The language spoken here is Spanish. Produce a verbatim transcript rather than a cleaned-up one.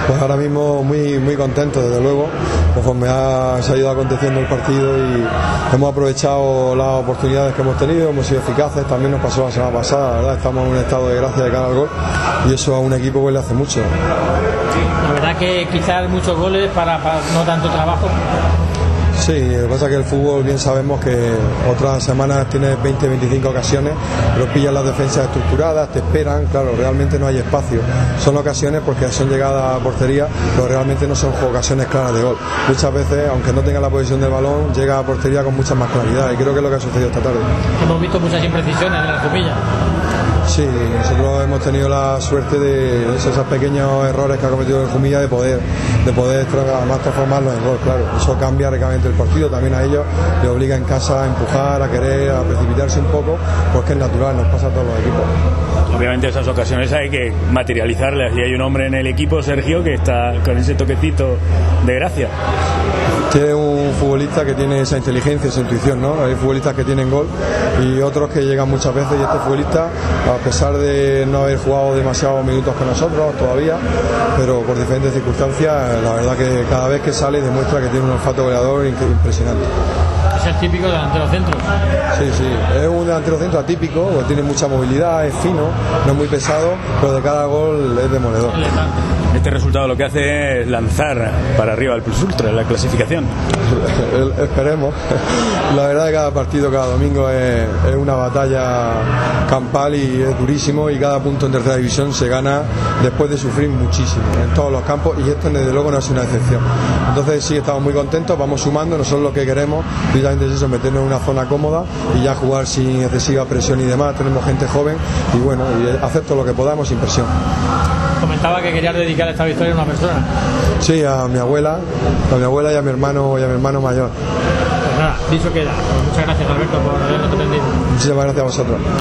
Pues ahora mismo muy muy contento, desde luego, conforme ha, se ha ido aconteciendo el partido y hemos aprovechado las oportunidades que hemos tenido, hemos sido eficaces, también nos pasó la semana pasada, la verdad, estamos en un estado de gracia de cara al gol y eso a un equipo pues le hace mucho. La verdad que quizás muchos goles para, para no tanto trabajo. Sí, lo que pasa es que el fútbol bien sabemos que otras semanas tienes veinte, veinticinco ocasiones, pero pillas las defensas estructuradas, te esperan, claro, realmente no hay espacio. Son ocasiones porque son llegadas a portería, pero realmente no son ocasiones claras de gol. Muchas veces, aunque no tenga la posesión del balón, llega a portería con mucha más claridad y creo que es lo que ha sucedido esta tarde. Hemos visto muchas imprecisiones en la Jumilla. Sí, nosotros hemos tenido la suerte de esos, esos pequeños errores que ha cometido el Jumilla de poder de poder además transformarlos en gol, claro. Eso cambia radicalmente el partido, también a ellos les obliga en casa a empujar, a querer, a precipitarse un poco, porque es natural, nos pasa a todos los equipos. Obviamente esas ocasiones hay que materializarlas y hay un hombre en el equipo, Sergio, que está con ese toquecito de gracia. Tiene un futbolista que tiene esa inteligencia, esa intuición, ¿no? Hay futbolistas que tienen gol y otros que llegan muchas veces y este futbolista, a pesar de no haber jugado demasiados minutos con nosotros todavía, pero por diferentes circunstancias, la verdad que cada vez que sale demuestra que tiene un olfato goleador impresionante. Es el típico delantero centro. Sí, sí, es un delantero centro atípico, porque tiene mucha movilidad, es fino, no es muy pesado, pero de cada gol es demoledor. Este resultado lo que hace es lanzar para arriba al Plus Ultra en la clasificación. Esperemos. La verdad que cada partido, cada domingo es, es una batalla campal y es durísimo, y cada punto en tercera división se gana después de sufrir muchísimo en todos los campos, y esto desde luego no es una excepción. Entonces sí, estamos muy contentos, vamos sumando, nosotros lo que queremos precisamente es eso, meternos en una zona cómoda y ya jugar sin excesiva presión y demás. Tenemos gente joven y bueno, y hacer todo lo que podamos sin presión. Comentaba que querías dedicar esta victoria a una persona. Sí, a mi abuela, a mi abuela y a mi hermano y a mi hermano mayor. Pues nada, dicho queda. Muchas gracias, Alberto, por habernos atendido. Muchísimas gracias a vosotros.